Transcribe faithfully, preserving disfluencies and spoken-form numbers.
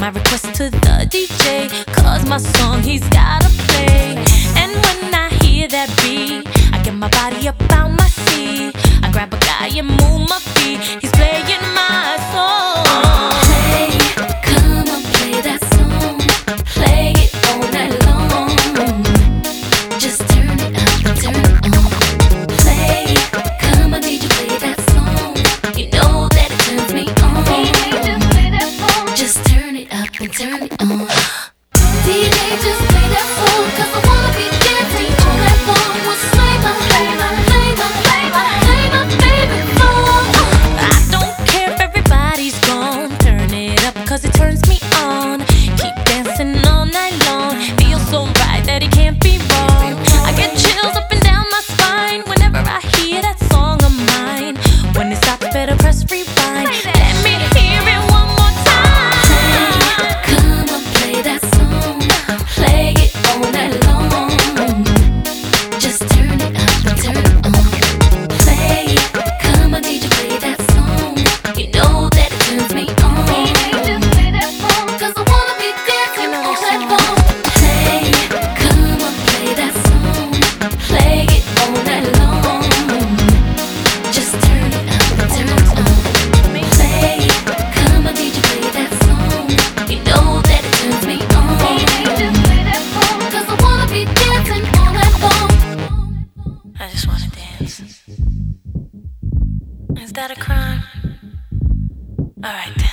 my request to the D J, cause my song he's gotta play. And when I hear that beat, I get my body up out my seat. I grab a guy and move my feet. He's playing my song. Play, come on, play that song. Play it all night long. Just turn it up and turn it on. Play, come on, D J, play that song. You know that it turns me on. Just turn it up and turn it on. D J, just play that song, cause I wanna be dancing on that phone. Well, play my, play my, play my, play my, play my favorite song. I don't care if everybody's gone. Turn it up cause it turns me on. Keep dancing all night long. Feels so right that it can't be wrong. I get chills up and down my spine whenever I hear that song of mine. When it stops, better press rewind. Let me hear it one more time. Play, come on, play that song. Play it all night long. Just turn it up and turn it on. Play, come on, D J, play that song. You know that it turns me on. Cause I wanna be dancing on that phone. Play, come on, play that song. Play it all night long. Just turn it up and turn it on. Play, come on, D J, play that song. You know that it turns me on. Cause I wanna be dancing on that phone. I just wanna dance. Is that a crime? Alright then.